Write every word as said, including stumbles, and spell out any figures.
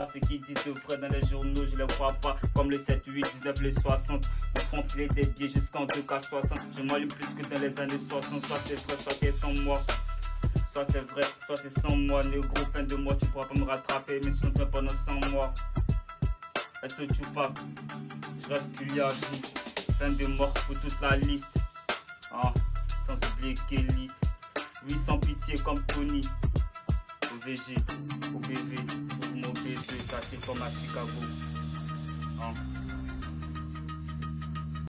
pas ce qu'ils disent de vrai dans les journaux, je les crois pas. Comme les sept, huit, dix-neuf, les soixante. Me font piler des billets jusqu'en deux K soixante. Je m'allume plus que dans les années soixante. Soit c'est vrai, soit c'est sans moi. Soit c'est vrai, soit c'est sans moi. Négro, plein de moi, tu pourras pas me rattraper. Mais je ne fais pendant cent mois. S O Tupac, je reste culier à vie. Plein de morts pour toute la liste. Ah, sans oublier Kelly. Oui, sans pitié comme Tony. O V G, O B V, pour mon bébé, ça tire comme à Chicago. Ah.